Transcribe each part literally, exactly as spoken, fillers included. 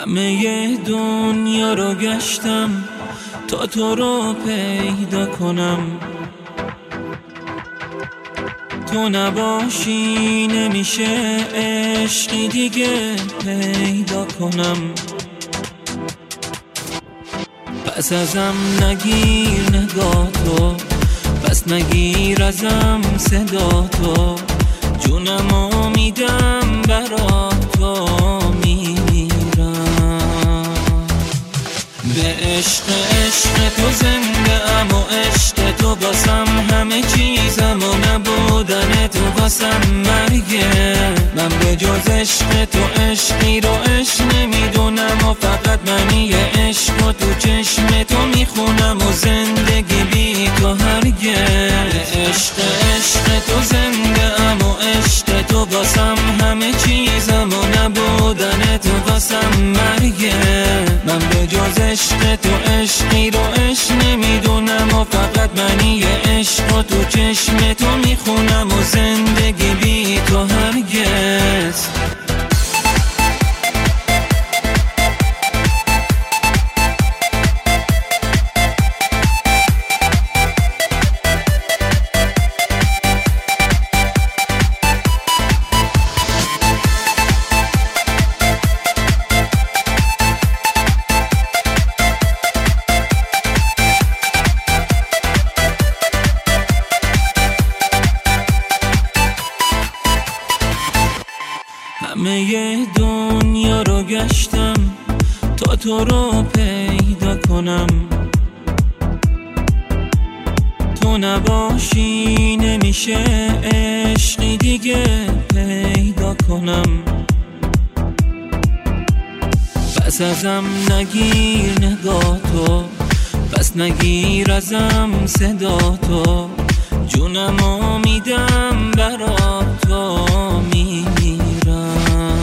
همه دنیا رو گشتم تا تو رو پیدا کنم، تو نباشی نمیشه عشقی دیگه پیدا کنم. پس ازم نگیر نگاه تو، پس نگیر ازم صدا تو، جونمو میدم برا تو میمیرم. به عشق عشق تو زنده ام و عشق تو باسم همه چیزم و نبودن تو باسم مرگه. من به جز عشق تو عشقی رو عشق نمیدونم و فقط منی عشق و تو چشم تو میخونم و زندگی بی تو هرگه. به عشق عشق تو زنده ام و عشق تو باسم همه چیزم و نبودن تو باسم مرگه. من به جز عشق تو عشقی رو عشق نمیدونم و فقط منی عشق و تو چشم تو میخونم و زندگی بی تو هرگز. همه دنیا رو گشتم تا تو رو پیدا کنم، تو نباشی نمیشه عشقی دیگه پیدا کنم. پس ازم نگیر نگاه تو، پس نگیر ازم صدا تو، جونمو میدم برا تو میمیرم.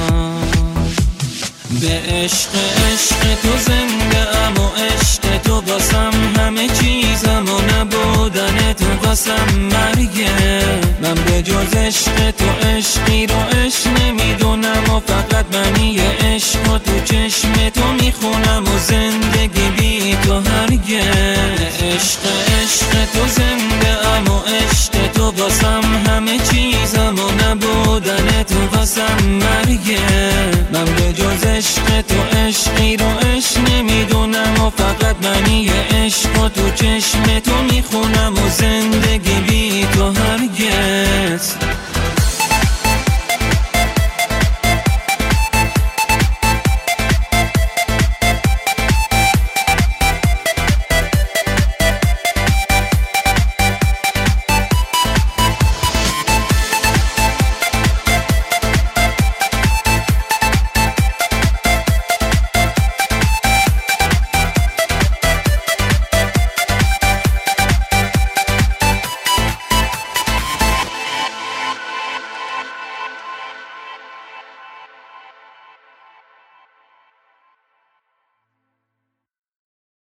به عشق عشق تو زنده ام و عشق تو باسم همه چیزم و نبودن تو باسم مرگه. من به جز عشق تو عشقی رو عشق نمیدونم و فقط منی عشق و تو چشم تو میخونم و زندگی بی تو هرگه. به عشق عشق تو زنده ام و عشق تو باسم همه چیزم و نبودن تو باسم مرگه. من به جز عشق تو عشقی رو عشق نمیدونم و فقط منی عشق و تو چشم تو میخونم و زندگی بی تو هرگز.